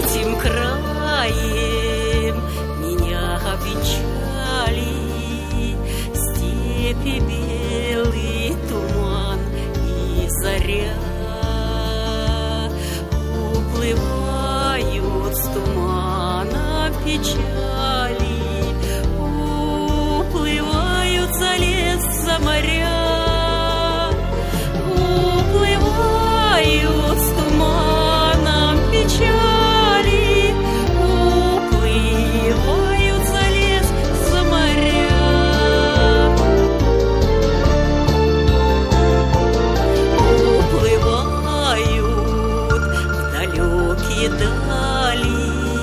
этим краем меня обвенчали степи, белый туман и заря. Уплывают с тумана печали, уплывают за лес, за моря. Уплывают с туманом печали, уплывают за лес, за моря. Уплывают в далекие дали,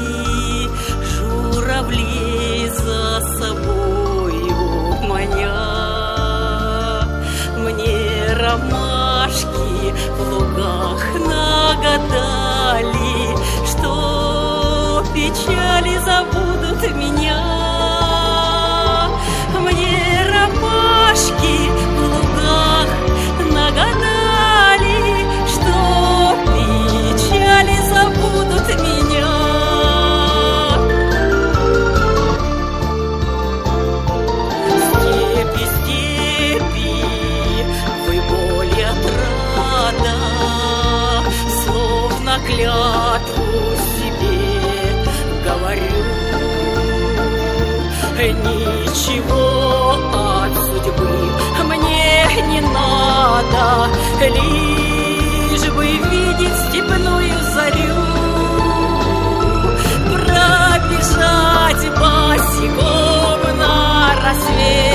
журавлей за собою маня. Мне ромашки в лугах нагадали, что печали забудут меня. Мне ромашки в лугах нагадали, что печали забудут меня. Степи, степи, вы боль и отрада, словно клятву себе говорю. Ничего от судьбы мне не надо, лишь бы видеть степную зарю, пробежать босиком на рассвете.